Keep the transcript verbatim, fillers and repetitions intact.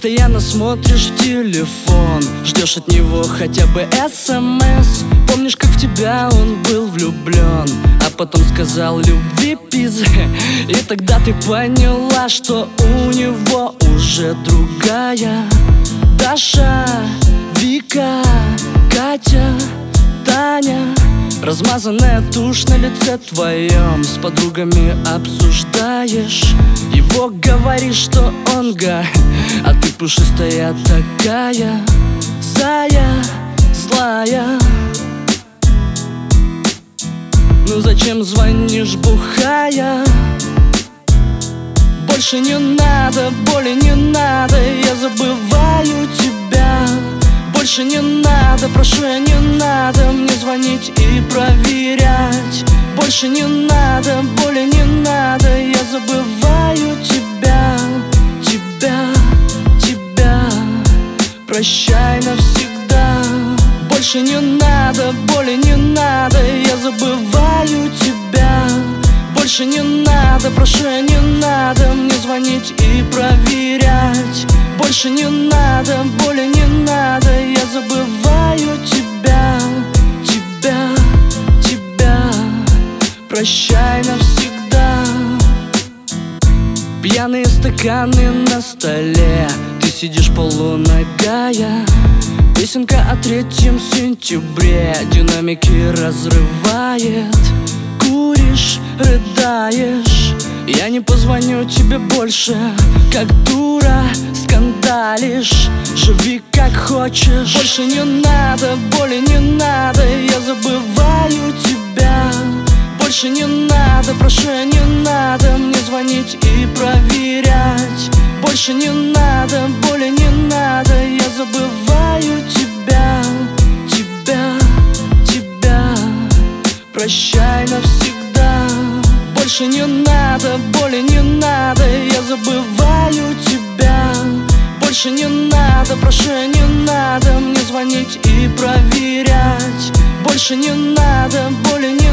Постоянно смотришь в телефон, ждешь от него хотя бы смс. Помнишь, как в тебя он был влюблен, а потом сказал любви пиз. И тогда ты поняла, что у него уже другая. Даша, Вика, Катя, Таня. Размазанная тушь на лице твоем, с подругами обсуждаешь его, говоришь, что он гай, а ты пушистая такая, зая, злая. Ну зачем звонишь бухая? Больше не надо, боли не надо, я забываю тебя. Больше не надо, прошу, я не надо мне звонить и проверять. Больше не надо, боли не надо, я забываю тебя, тебя, тебя. Прощай навсегда. Больше не надо, боли не надо, я забываю тебя. Больше не надо, прошу, я не надо мне звонить и проверять. Больше не надо, боли не надо, я забываю тебя, тебя, тебя. Прощай навсегда. Пьяные стаканы на столе, ты сидишь полуногая. Песенка о третьем сентябре динамики разрывает. Куришь, рыдаешь, я не позвоню тебе больше. Как дура скандалишь, живи как хочешь. Больше не надо, боли не надо, я забываю тебя. Больше не надо, прошу, я не надо мне звонить и проверять. Больше не надо, боли не надо, я забываю тебя, тебя, тебя. Прощай навсегда. Больше не надо, боли не надо, я забываю тебя. Больше не надо, прошу, я не надо мне звонить и проверять. Больше не надо, боли не